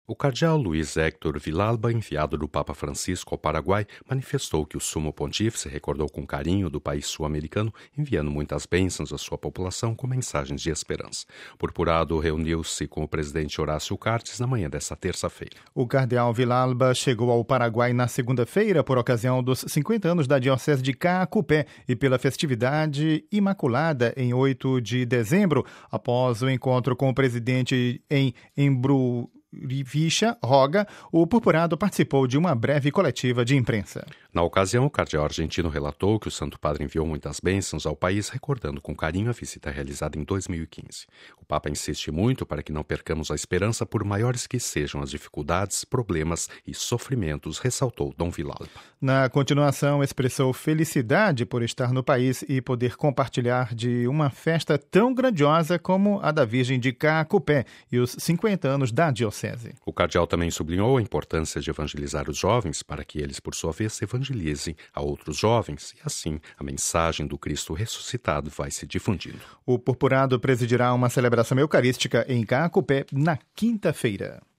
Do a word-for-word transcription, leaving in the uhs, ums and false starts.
O cardeal Luiz Héctor Villalba, enviado do Papa Francisco ao Paraguai, manifestou que o sumo pontífice recordou com carinho do país sul-americano, enviando muitas bênçãos à sua população com mensagens de esperança. O purpurado reuniu-se com o presidente Horácio Cartes na manhã desta terça-feira. O cardeal Villalba chegou ao Paraguai na segunda-feira por ocasião dos cinquenta anos da Diocese de Caacupé e pela festividade Imaculada em oito de dezembro, após o encontro com o presidente em Embru Rivicha Roga, o purpurado participou de uma breve coletiva de imprensa. Na ocasião, o cardeal argentino relatou que o Santo Padre enviou muitas bênçãos ao país, recordando com carinho a visita realizada em dois mil e quinze. O Papa insiste muito para que não percamos a esperança por maiores que sejam as dificuldades, problemas e sofrimentos, ressaltou Dom Villalba. Na continuação, expressou felicidade por estar no país e poder compartilhar de uma festa tão grandiosa como a da Virgem de Caacupé e os cinquenta anos da Diocese. O cardeal também sublinhou a importância de evangelizar os jovens para que eles, por sua vez, evangelizem a outros jovens e, assim, a mensagem do Cristo ressuscitado vai se difundindo. O purpurado presidirá uma celebração eucarística em Caacupé na quinta-feira.